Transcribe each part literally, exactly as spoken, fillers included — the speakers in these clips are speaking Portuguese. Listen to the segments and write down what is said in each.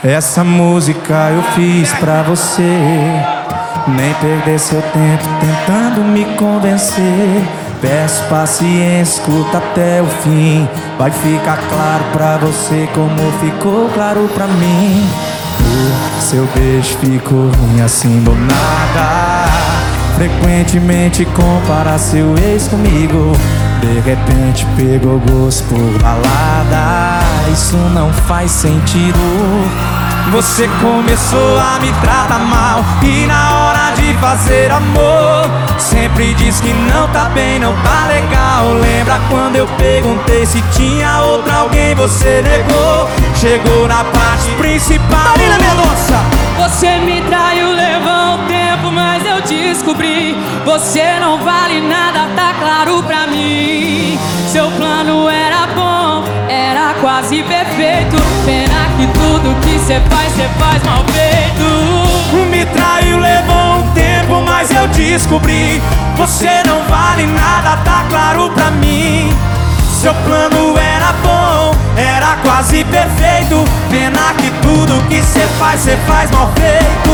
Essa música eu fiz pra você nem perder seu tempo tentando me convencer. Peço paciência, escuta até o fim. Vai ficar claro pra você como ficou claro pra mim. O seu beijo ficou ruim assim do nada. Frequentemente compara seu ex comigo. De repente pegou gosto por balada. Isso não faz sentido. Você começou a me tratar mal e na hora de fazer amor sempre diz que não tá bem, não tá legal. Lembra quando eu perguntei se tinha outra alguém, você negou. Chegou na parte principal. Marina Mendonça! Você me traiu, levou um tempo, mas eu descobri. Você não vale nada, tá claro pra mim. Seu plano era bom, era quase perfeito. Pena que tudo que cê faz, cê faz mal feito. Me traiu, levou um tempo, mas eu descobri. Você não vale nada, tá claro pra mim. Seu plano era bom, era quase perfeito. Pena que tudo que cê faz, cê faz mal feito.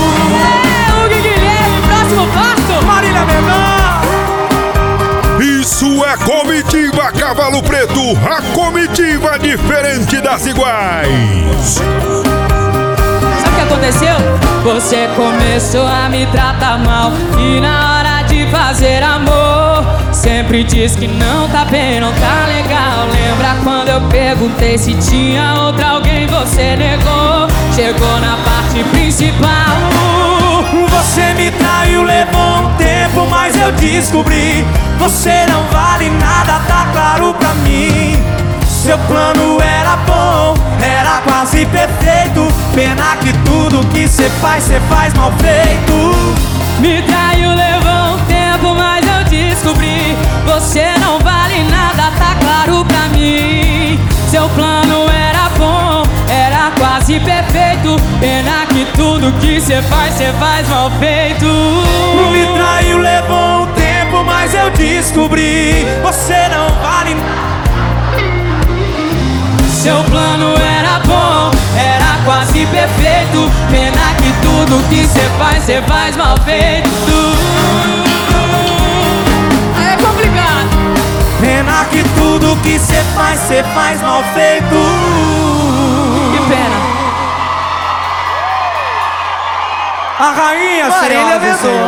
É, Hugo Guilherme, próximo passo, Marília Mendonça. Isso é Comitiva Cavalo Preto, a comitiva diferente das iguais. Sabe o que aconteceu? Você começou a me tratar mal e na hora de fazer amor sempre diz que não tá bem, não tá legal. Lembra quando eu perguntei se tinha outra alguém, você negou. Chegou na parte principal. Você me traiu, levou um tempo, mas eu descobri. Você não vale nada, tá claro pra mim. Seu plano era bom, era quase perfeito. Pena que tudo que cê faz, cê faz mal feito. Me traiu, levou um tempo, mas eu descobri. Você não vale nada, tá claro pra mim. Seu plano era bom, era quase perfeito. Pena que tudo que cê faz, cê faz mal feito. Me traiu, levou um tempo, mas eu descobri. Você não vale nada. Seu plano era bom, era quase perfeito. Pena que tudo que cê faz, cê faz mal feito. É complicado. Pena que tudo que cê faz, cê faz mal feito. Que pena. A rainha, Marília senhoras e Mendonça. senhores.